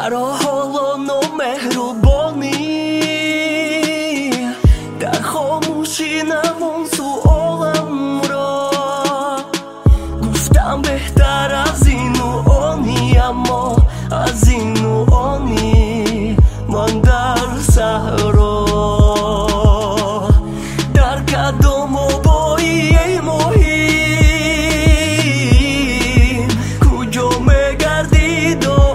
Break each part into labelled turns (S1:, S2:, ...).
S1: چرا حالا نامهربانی در خاموشی نمون سؤالم را گفتم بهتر از این و آنی اما از این و آنی من در صحرا در قدم و بایی ای مهم کجا مگردی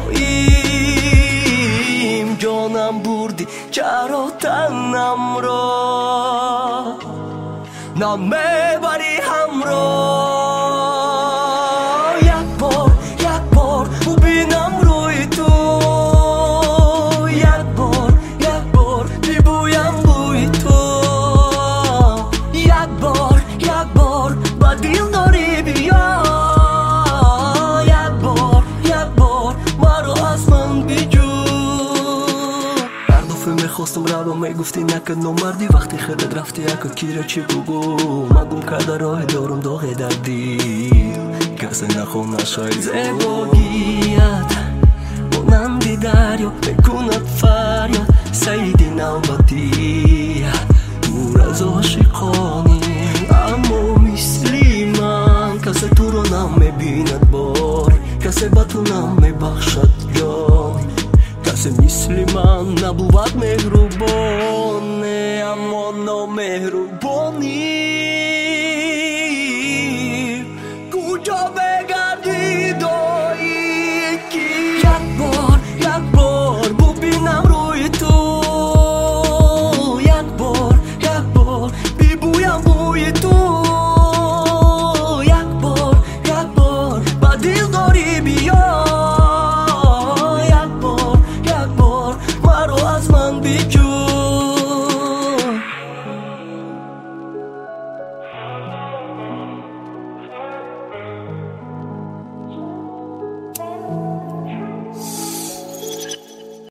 S1: داییم جانم بردی چرا تنم را نمیبری همراه یک بار ببینم روی تو یک بار ببویم بوی تو یک بار با دل داری بیا یک بار مرا از من بجو هر دفعه میخواستم رو میگفتی نکن نمردی وقتی خودت رفتی اکا کیره چی بگو مگم کرده راه دارم داغ در دیل کسی نخونه شاید زیباگیت مانندی دریا بکند فریاد سیدی نوبتی دور از عاشقانی اما مثلی من کسی تو رو نمیبیند بار کسی با تو نمیبخشد جان کسی مثل من نبود مهربانی اما نامهربانی کجا بگردی دایی که یک بار ببینم روی تو یک بار ببویم بوی تو یک بار با دل داری بیا